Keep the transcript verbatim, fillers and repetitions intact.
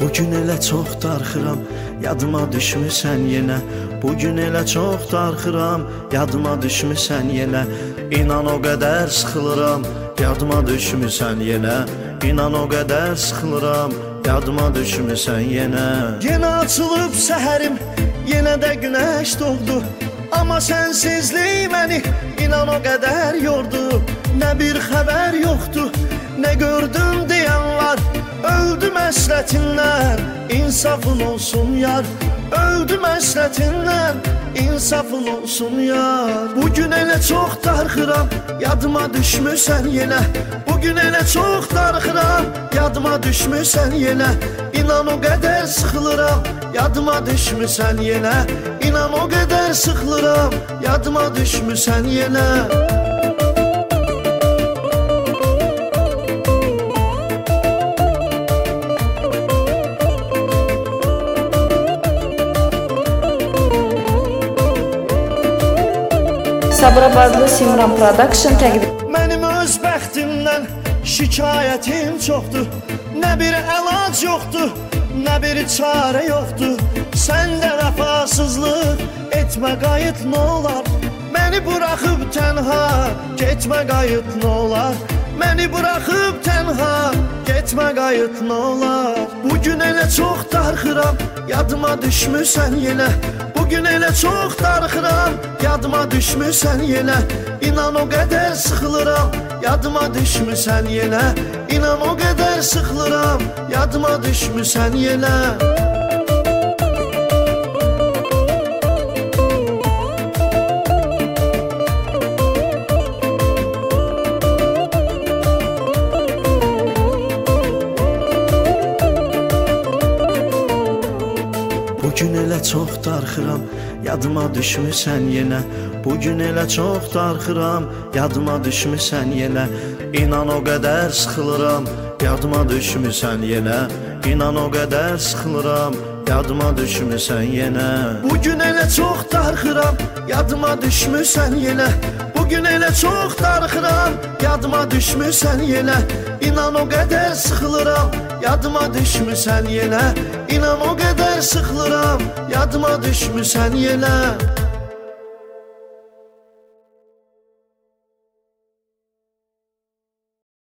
Bugün elə çox darxıram, yadıma düşmüsən yenə. Bugün elə çox darxıram, yadıma düşmüsən yenə. İnan o qədər sıxılıram, yadıma düşmüsən yenə. İnan o qədər sıxılıram, yadıma düşmüsən yenə. Yenə açılıb səhərim, yenə də günəş doğdu. Amma sənsizlik məni inan o qədər yordu. Nə bir xəbər yoxdur, nə gördüm deyən var. Öldüm həsrətindən, insafın olsun yar. Öldüm həsrətindən, insafın olsun yar. Bugün elə çox darxıram, yadıma düşmüsən yenə. Bugün elə çox darxıram, yadıma düşmüsən yenə. İnan o qədər sıxılıram, yadıma düşmüsən yenə. İnan o qədər sıxılıram, yadıma düşmüsən yenə. Sabirabadlı Simran Production təqdim. Mənim öz bəxtimdən şikayətim çoxdur. Nə bir əlac yoxdur, nə bir çarə yoxdur. Səndə vəfasızlıq etmə qayıt nə olar. Məni buraxıb tənha getmə qayıt nə olar. Məni buraxıb tənha getmə qayıt nə olar. Bugün elə çox darxıram, yadıma düşmüsən yenə. Bugün elə çox darxıram, yadıma düşmüsən yenə. İnan o qədər sıxılıram, yadıma düşmüsən yenə. İnan o qədər sıxılıram, yadıma düşmüsən yenə. Bugün elə çox darxıram, yadıma düşmüsən yenə. Bugün elə çox darxıram, yadıma düşmüsən yenə. İnan o qədər sıxılıram, yadıma düşmüsən yenə. İnan o qədər sıxılıram, yadıma düşmüsən yenə. Bugün elə çox darxıram, yadıma düşmüsən yenə. Bugün elə çox darxıram, yadıma düşmüsən yenə. İnan o qədər sıxılıram, yadıma düşmüsən yenə. İnan o qədər sıxılıram, yadıma düşmüsən yenə.